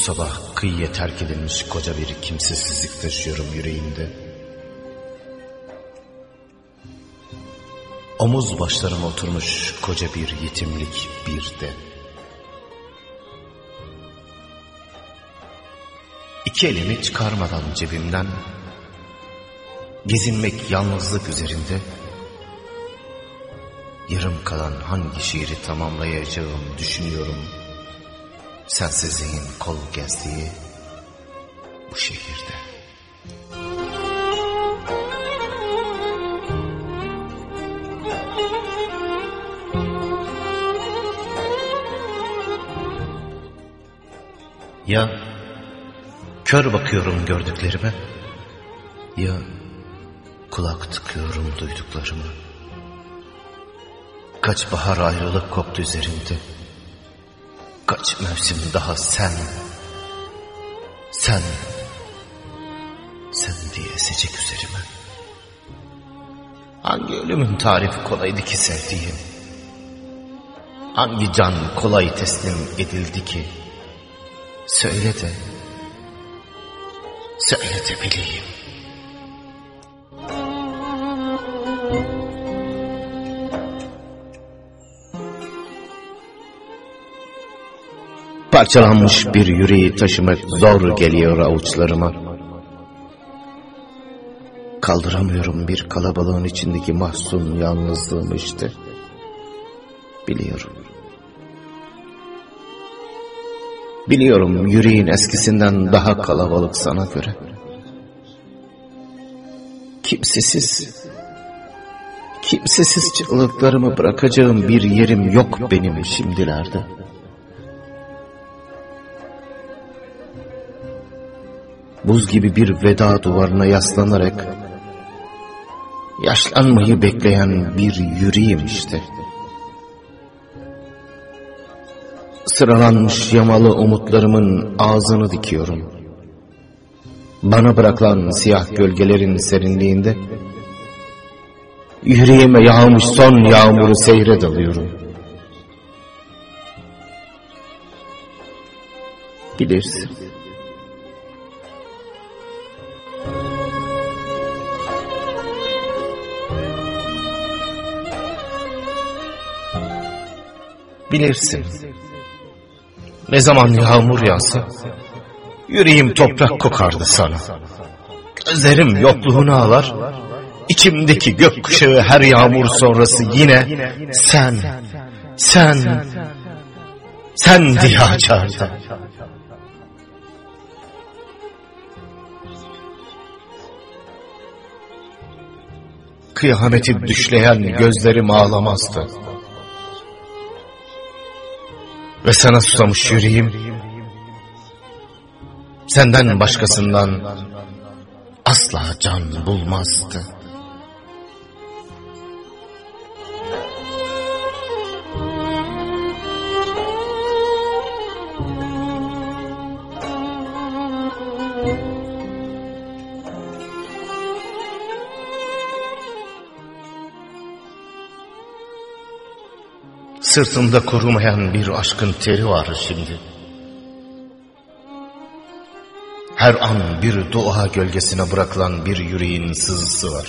sabah kıyıya terk edilmiş koca bir kimsesizlik taşıyorum yüreğimde. Omuz başlarıma oturmuş koca bir yetimlik bir de. İki elimi çıkarmadan cebimden, gezinmek yalnızlık üzerinde, yarım kalan hangi şiiri tamamlayacağım düşünüyorum, sensizliğin kol gezdiği bu şehirde. Ya kör bakıyorum gördüklerime, ya kulak tıkıyorum duyduklarıma. Kaç bahar ayrılık koptu üzerimde, kaç mevsim daha sen diye esecek üzerime. Hangi ölümün tarifi kolaydı ki sevdiğim? Hangi can kolay teslim edildi ki? Söyle de bileyim. Parçalanmış bir yüreği taşımak zor geliyor avuçlarıma. Kaldıramıyorum bir kalabalığın içindeki mahzun yalnızlığımı işte. Biliyorum yüreğin eskisinden daha kalabalık sana göre. Kimsesiz çığlıklarımı bırakacağım bir yerim yok benim şimdilerde. Buz gibi bir veda duvarına yaslanarak yaşlanmayı bekleyen bir yüreğim işte. Sıralanmış yamalı umutlarımın ağzını dikiyorum. Bana bırakılan siyah gölgelerin serinliğinde yüreğime yağmış son yağmuru seyre dalıyorum. Bilirsin. Ne zaman yağmur yağsa yüreğim toprak kokardı sana. Gözlerim yokluğunu ağlar, içimdeki gökkuşağı her yağmur sonrası yine sen diye açardı. Kıyameti düşleyen gözlerim ağlamazdı. Ve sana susamış yüreğim, senden başkasından asla can bulmazdı. Sırtımda kurumayan bir aşkın teri var şimdi. Her an bir dua gölgesine bırakılan bir yüreğin sızısı var.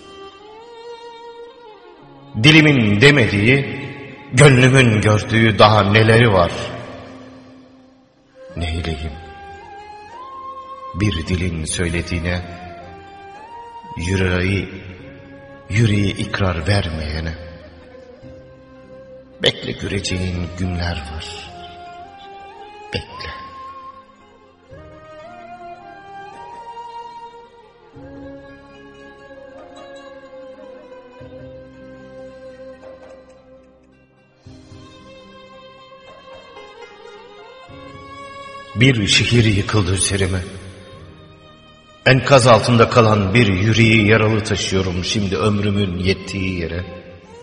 Dilimin demediği, gönlümün gördüğü daha neleri var. Neyleyim? Bir dilin söylediğine, yüreği ikrar vermeyene. Bekle, göreceğin günler var. Bekle. Bir şehir yıkıldı üzerime. Enkaz altında kalan bir yüreği yaralı taşıyorum şimdi ömrümün yettiği yere.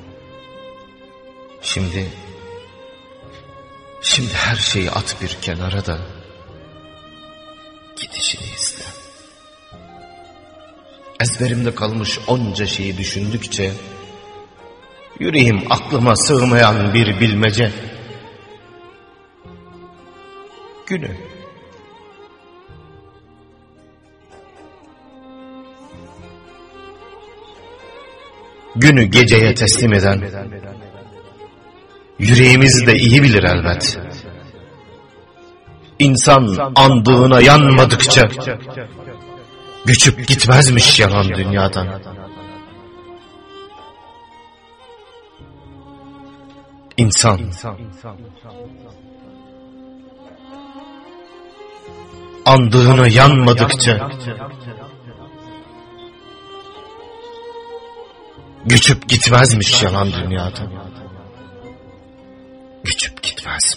Şimdi her şeyi at bir kenara da gidişini izle. Ezberimde kalmış onca şeyi düşündükçe yüreğim aklıma sığmayan bir bilmece. günü geceye teslim eden, yüreğimiz de iyi bilir elbet. İnsan andığına yanmadıkça göçüp gitmezmiş yalan dünyadan. İnsan andığına yanmadıkça göçüp gitmezmiş yalan dünyadan. Göçüp gitmez.